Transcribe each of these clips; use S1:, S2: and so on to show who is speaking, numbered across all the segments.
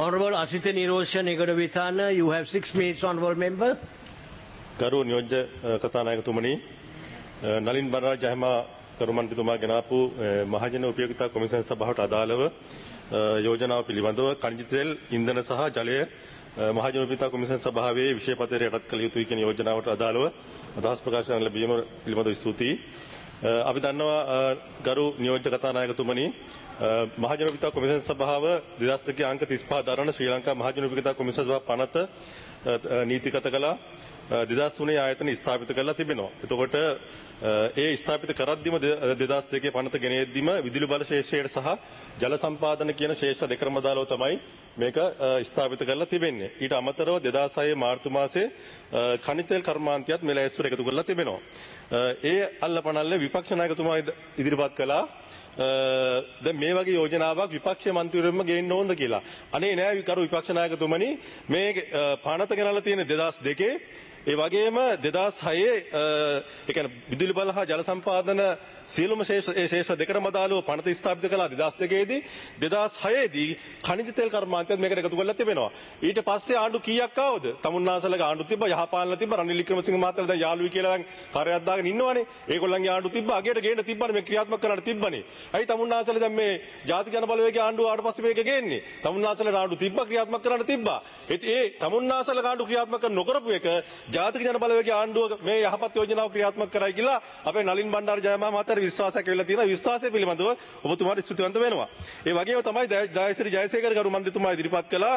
S1: Honorable Asita Nirosha Negodavithana, you have 6 minutes, honorable member.
S2: ගරු නියෝජ්‍ය කතානායකතුමනි නලින් බණරාජ ජයමා කරු මන්ත්‍රීතුමා ගෙනාපු මහජන උපයෝගිතා කොමිසම් සභාවට අදාළව යෝජනාව පිළිබඳව ಖನಿಜ තෙල් ඉන්ධන සහ ජලය මහජන උපයෝගිතා කොමිසම් සභාවේ විෂය පත්‍රය යටත් කළ යුතුයි කියන යෝජනාවට අදාළව අදහස් ප්‍රකාශ කරන ලැබීම පිළිබඳව ස්තුතියි. අපි දන්නවා ගරු නියෝජ්‍ය කතානායකතුමනි මහජන උපයෝගිතා කොමිසම් සභාව 2002 අංක 35 දරන ශ්‍රී ලංකා මහජන උපයෝගිතා කොමිසම් සභාව පනත නීතිගත කළා. 2003 ආයතන ස්ථාපිත කරලා තිබෙනවා. එතකොට ඒ ස්ථාපිත කරද්දිම 2002 පනත ගෙනෙද්දිම විදුලි බල ශේෂ්ත්‍රයට සහ ජල සම්පාදන කියන ශේෂ්ත්‍ර දෙකම දාලව තමයි මේක ස්ථාපිත කරලා තිබෙන්නේ. ඊට අමතරව 2006 මාර්තු මාසයේ ಖನಿಜ තෙල් කර්මාන්තයත් මෙලැස්සුර එකතු කරලා තිබෙනවා. ඒ අල්ලපනල්ල විපක්ෂ නායකතුමා ඉදිරිපත් කළා දැන් මේ වගේ යෝජනාවක් විපක්ෂ මන්ත්‍රීවරුන්ම ගේන්න ඕනද කියලා. අනේ නෑ කරු විපක්ෂ නායකතුමනි මේ පනත ගෙනල්ලා තියෙන 2002 ඒ වගේම 2006 ඒ කියන්නේ විදුලි බල හා ජල සම්පාදන සියලුම ශේෂ්ත්‍ර දෙකටම අදාළව පනත ස්ථාපිත කළා 2002 දී 2006 දී ಖನಿಜ තෙල් කර්මාන්තයත් මේකට එකතු කරලා තිබෙනවා. ඊට පස්සේ ආණ්ඩු කීයක් ආවද? තමුන්නාසලගේ ආණ්ඩු තිබ්බා, යහපාලන තිබ්බා, රනිල් වික්‍රමසිංහ මහත්තයා දැන් යාළුවයි කියලා දැන් කාර්යයක් දාගෙන ඉන්නවනේ. ඒගොල්ලන්ගේ ආණ්ඩු තිබ්බා, අගේට ගේන්න තිබ්බනේ, මේ ක්‍රියාත්මක කරන්න තිබ්බනේ. ඇයි තමුන්නාසල දැන් මේ ජාතික ජන බලවේගයේ ආණ්ඩුව ආවට පස්සේ මේක ගේන්නේ? තමුන්නාසලේ ආණ්ඩු තිබ්බා, ක්‍රියාත්මක කරන්න තිබ්බා. ඒ තමුන්නාසලගේ ආණ්ඩු ක්‍රියාත්මක නොකරපු එක ජාතික ජන බලවේගයේ ආණ්ඩුව මේ යහපත් යෝජනාව ක්‍රියාත්මක කරයි කියලා අපේ නලින් බණ්ඩාර ජයමා මහත්තයාට විශ්වාසයක් වෙලා තියෙනවා. විශ්වාසය පිළිබඳව ඔබතුමාට ස්තුතිවන්ත වෙනවා. ඒ වගේම තමයි ජයශ්‍රී ජයසේකර ගරු මන්ත්‍රීතුමා ඉදිරිපත් කළා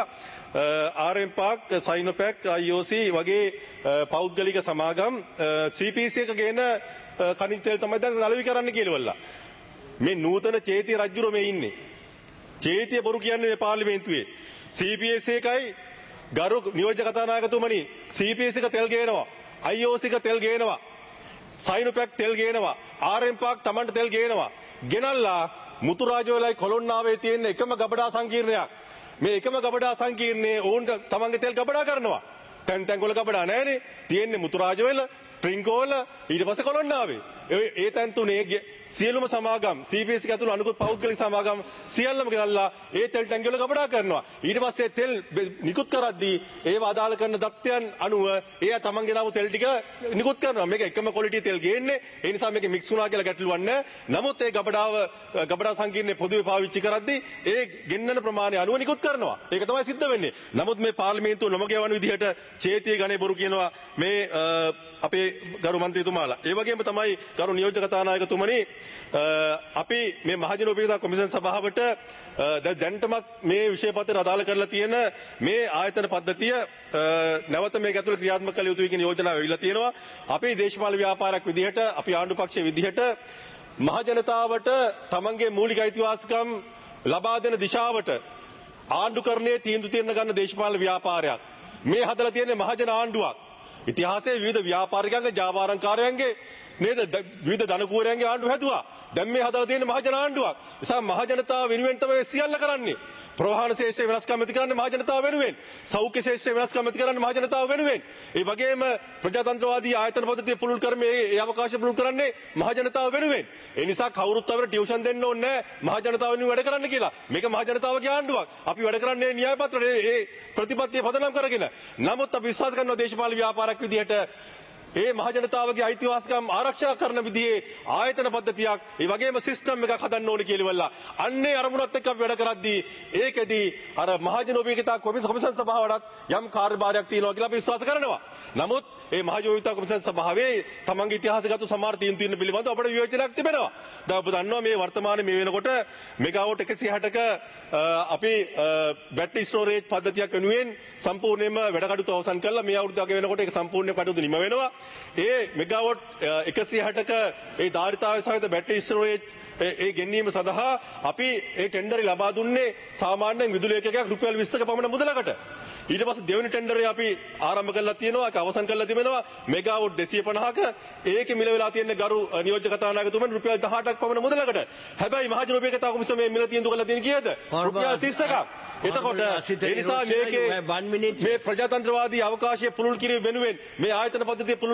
S2: RM Park, Sinopec, IOC වගේ පෞද්ගලික සමාගම් CPC එක ගේන ಖನಿಜ තෙල් තමයි දැන් නලවි කරන්න කියලාවල්ලා. මේ නූතන චේතිය රජුරෝ මේ ඉන්නේ. චේතිය බොරු කියන්නේ මේ පාර්ලිමේන්තුවේ. CPC එකයි ගරු නියෝජ්‍ය කතානායකතුමනි CPC එක තෙල් ගේනවා. IOC එක තෙල් ගේනවා. Sinopec තෙල් ගේනවා. RM Park තමන්ට තෙල් ගේනවා. ගෙනල්ලා මුතුරාජවලයි කොළොන්නාවේ තියෙන එකම ගබඩා සංකීර්ණයක්. මේ එකම ගබඩා සංකීර්ණයේ ඕන් තමන්ගේ තෙල් ගබඩා කරනවා. තැන් වල ගබඩා නැහැනේ. තියෙන්නේ මුතුරාජවල, ට්‍රින්කෝල, ඊට පස්සේ කොළොන්නාවේ. ඒ තැන් තුනේ සියලුම සමාගම් CPC එක ඇතුළු අනුකූල පෞද්ගලික සමාගම් සියල්ලම ගෙනල්ලා ඒ තෙල් ටැංකිය වල ගබඩා කරනවා. ඊට පස්සේ තෙල් නිකුත් කරද්දී ඒව අදාළ කරන දත්තයන් අනුව ඒ තමන් ගෙනාවු තෙල් ටික නිකුත් කරනවා. මේක එකම ක්වොලිටි තෙල් ගේන්නේ. ඒ නිසා මේක මික්ස් වුණා කියලා ගැටලුවක් නැහැ. නමුත් ඒ ගබඩා සංකීර්ණයේ පොදුවේ පාවිච්චි කරද්දී ඒ ගෙන්නන ප්‍රමාණය අනුව නිකුත් කරනවා. ඒක තමයි සිද්ධ වෙන්නේ. නමුත් මේ පාර්ලිමේන්තුව නොමගයවන විදිහට චේතිය ගණේ බොරු කියනවා මේ අපේ ගරු මන්ත්‍රීතුමාලා. ඒ වගේම තමයි ගරු නියෝජ්‍ය කතානායකතුමනි අපි මේ මහජන උපයෝගිතා කොමිසම් සභාවට දැන්ටමත් මේ විෂය පත්‍රය අදාළ කරලා තියෙන මේ ආයතන පද්ධතිය නැවත මේක ඇතුළේ ක්‍රියාත්මක කළ යුතුයි කියන යෝජනාව ඇවිල්ලා තියෙනවා. අපි දේශපාලන ව්‍යාපාරයක් විදිහට අපි ආණ්ඩු පක්ෂයේ විදිහට මහජනතාවට තමන්ගේ මූලික අයිතිවාසිකම් ලබා දෙන දිශාවට ආණ්ඩුකරණයේ තීන්දුව తీරන ගන්න දේශපාලන ව්‍යාපාරයක්. මේ හදලා තියෙන්නේ මහජන ආණ්ඩුවක්. ඉතිහාසයේ විවිධ ව්‍යාපාරිකයන්ගේ ජාවාරම්කාරයන්ගේ නේද විවිධ ධනකුවරයන්ගේ ආණ්ඩු හැදුවා. දැන් මේ හදලා තියෙන මහජන ආණ්ඩුවක්. නිසා මහජනතාව වෙනුවෙන් තමයි සියල්ල කරන්නේ. ප්‍රවාහන ශේෂ්ත්‍රය වෙනස්කම් ඇති කරන්නේ මහජනතාව වෙනුවෙන්. සෞඛ්‍ය ශේෂ්ත්‍රය වෙනස්කම් ඇති කරන්නේ මහජනතාව වෙනුවෙන්. ඒ වගේම ප්‍රජාතන්ත්‍රවාදී ආයතන පද්ධතිය පුළුල් කරන්නේ ඒ අවකාශය පුළුල් කරන්නේ මහජනතාව වෙනුවෙන්. ඒ නිසා කවුරුත් අපිට ටියුෂන් දෙන්න ඕනේ නැහැ මහජනතාව වෙනුවෙන් වැඩ කරන්න කියලා. මේක මහජනතාවගේ ආණ්ඩුවක්. අපි වැඩ කරන්නේ න්‍යාය පත්‍රයේ ඒ ප්‍රතිපත්තිය පදනම් කරගෙන. නමුත් අපි විශ්වාස කරනවා දේශපාලන ව්‍යාපාරයක් විදිහට ඒ මහජනතාවගේ අයිතිවාසිකම් ආරක්ෂා කරන විදිහේ ආයතන පද්ධතියක් ඒ වගේම සිස්ටම් එකක් හදන්න ඕනේ කියලා. අන්නේ අරමුණත් එක්ක අපි වැඩ කරද්දී ඒකෙදී අර මහජන උපයෝගිතා කොමිසම් සභාවටත් යම් කාර්යභාරයක් තියෙනවා කියලා අපි විශ්වාස කරනවා. නමුත් ඒ මහජන උපයෝගිතා කොමිසම් සභාවේ තමන්ගේ ඉතිහාසගත සමහර තීන්දුව පිළිබඳව අපිට විවේචනයක් තිබෙනවා. දැන් ඔබ දන්නවා මේ වර්තමානයේ මේ වෙනකොට මෙගාවොට් 160ක අපි බැටරි ස්ටෝරේජ් පද්ධතියක් වෙනුවෙන් සම්පූර්ණයෙන්ම වැඩ කටයුතු අවසන් කළා. මේ අවුරුද්දක වෙනකොට ඒක සම්පූර්ණයෙන් කටයුතු නිම වෙනවා. ඒ මෙගාවොට් 160ක ඒ ධාරිතාවය සහිත බැටරි ස්ටෝරේජ් ඒ ගෙන්වීම සඳහා අපි ඒ ටෙන්ඩරය ලබා දුන්නේ සාමාන්‍යයෙන් විදුලි ඒකකයක් රුපියල් 20ක පමණ මුදලකට. ඊට පස්සේ දෙවෙනි ටෙන්ඩරය අපි ආරම්භ කරලා තියෙනවා. ඒක අවසන් කරලා තිබෙනවා. මෙගාවොට් 250ක ඒකේ මිල වෙලා තියෙන ගරු නියෝජ්‍ය කතානායකතුමන් රුපියල් 18ක් පමණ මුදලකට. හැබැයි මහජන උපයෝගිතා කොමිසමේ මිල තීන්දුව කරලා තියෙන කීයද? රුපියල් 31ක්. එතකොට ඒ නිසා මේකේ මේ ප්‍රජාතන්ත්‍රවාදී අවකාශය පුළුල් කිරීම වෙනුවෙන් මේ ආයතන පද්ධතිය පුළුල්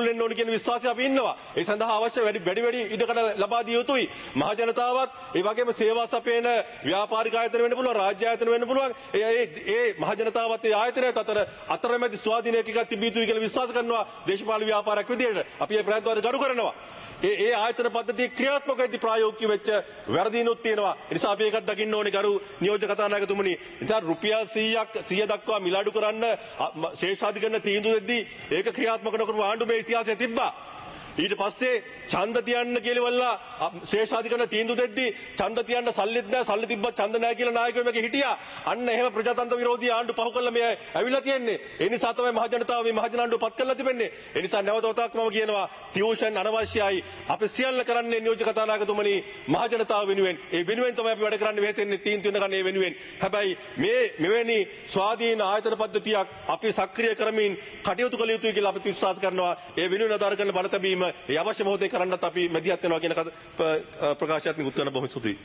S2: පුළුල් වෙන්න ඕන කියන විශ්වාසය අපි ඉන්නවා. ඒ සඳහා අවශ්‍ය වැඩි ඉඩකඩ ලබා දිය යුතුයි. මහ ජනතාවත් ඒ වගේම සේවා සපයන ව්‍යාපාරික ආයතන වෙන්න පුළුවන්, රාජ්‍ය ආයතන වෙන්න පුළුවන්. ඒ මහ ජනතාවත් ඒ ආයතනයත් අතර අතරමැදි ස්වාධීනයක් එකක් තිබිය යුතුයි කියලා විශ්වාස කරනවා දේශපාලන ව්‍යාපාරයක් විදියට. අපි ඒ ප්‍රයත්නවල ගරු කරනවා. ඒ ආයතන පද්ධතිය ක්‍රියාත්මක වෙද්දී ප්‍රායෝගික වෙච්ච වැරදීනුත් තියෙනවා. ඒ නිසා අපි ඒකත් දකින්න ඕනේ ගරු නියෝජ්‍ය කතානායකතුමනි. ඉතින් රුපියල් 100 දක්වා මිලාඩු කරන්න ශ්‍රේෂ්ඨාධිකරණ තීන්දුව දෙද්දී ඒක ක්‍රියාත්මක නොකරපු ආණ්ඩු මේ ඉතිහාසය තිබ්බා. ඊට පස්සේ ඡන්ද තියන්න කියලා ශ්‍රේෂ්ඨාධිකරණ තීන්දුව දෙද්දී ඡන්ද තියන්න සල්ලිත් නැහැ, සල්ලි තිබ්බත් ඡන්ද නැහැ කියලා නායකයෝ මේක හිටියා. අන්න එහෙම ප්‍රජාතන්ත්‍ර විරෝධී ආණ්ඩු පහු කළා මේ ඇවිල්ලා තියෙන්නේ. ඒ නිසා තමයි මහ ජනතාව මේ මහජන ආණ්ඩුව පත් කරලා තිබෙන්නේ. ඒ නිසා නැවත වතාවක් මම කියනවා ටියුෂන් අනවශ්‍යයි. අපි සියල්ල කරන්නේ නියෝජ්‍ය කතානායකතුමනි මහ ජනතාව වෙනුවෙන්. ඒ වෙනුවෙන් තමයි අපි වැඩ කරන්න වෙහෙසෙන්නේ තීන්දුව ගන්න ඒ වෙනුවෙන්. හැබැයි මෙවැනි ස්වාධීන ආයතන පද්ධතියක් අපි සක්‍රිය කරමින් කටයුතු කළ යුතුයි කියලා අපි විශ්වාස කරනවා. ඒ වෙනුවෙන් අදාර කරන බලතැබීම ඒ අවශ්‍ය මොහොතේ කරන්නත් අපි මැදිහත් වෙනවා කියන ප්‍රකාශයත් නිකුත් කරන බොහොම ස්තුතියි.